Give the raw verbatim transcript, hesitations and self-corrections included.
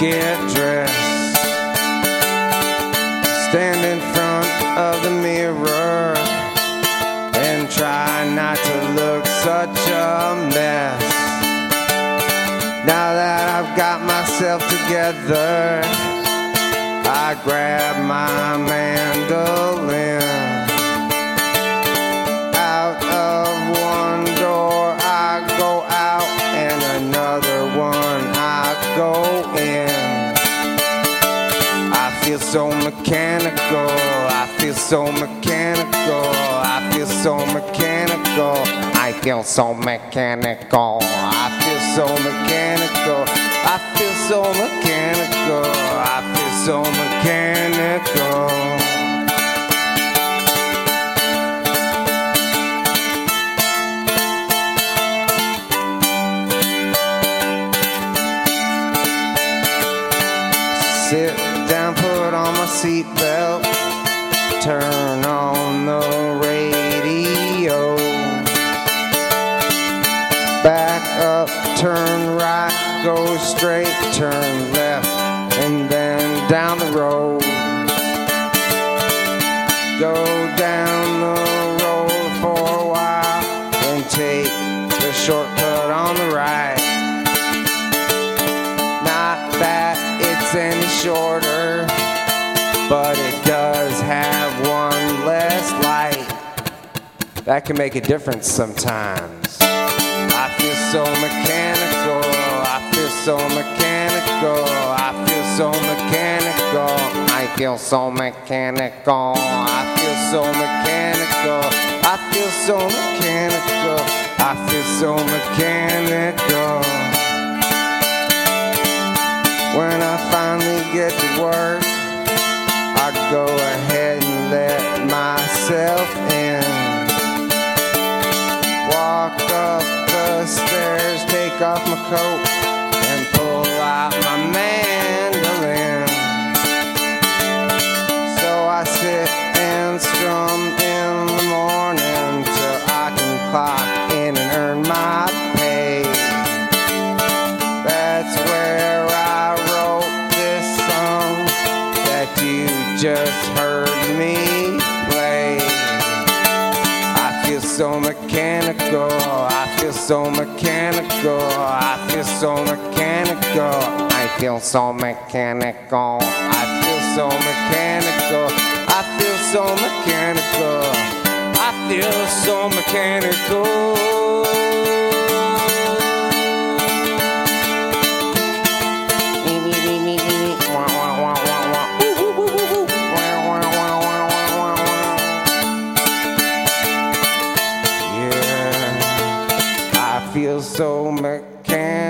get dressed, stand in front of the mirror and try not to look such a mess. Now that I've got myself together, I grab my mandolin. Out of one door I go out, and another one I go in. I feel so mechanical, I feel so mechanical, I feel so mechanical, I feel so mechanical, I feel so mechanical, I feel so mechanical, I feel so mechanical. Sit down, put on my seatbelt, turn on the radio. Back up, turn right, go straight, turn left, and then down the road. Go down the road for a while, then take the shortcut on the right. Not that it's any shorter, but it does have one less light. That can make a difference sometimes. I feel so mechanical, I feel so mechanical, I feel so mechanical, I feel so mechanical, I feel so mechanical, I feel so mechanical, I feel so mechanical. When I finally get to work, I go ahead and let myself in. Walk up the stairs, take off my coat, and pull out my mandolin. So I sit and strum in the morning till I can clock in and earn my pay. That's where I wrote this song that you just heard me play. I feel so mechanical, I feel so mechanical, I feel so mechanical, I feel so mechanical, I feel so mechanical, I feel so mechanical, I feel so mechanical. Feel so mechanical.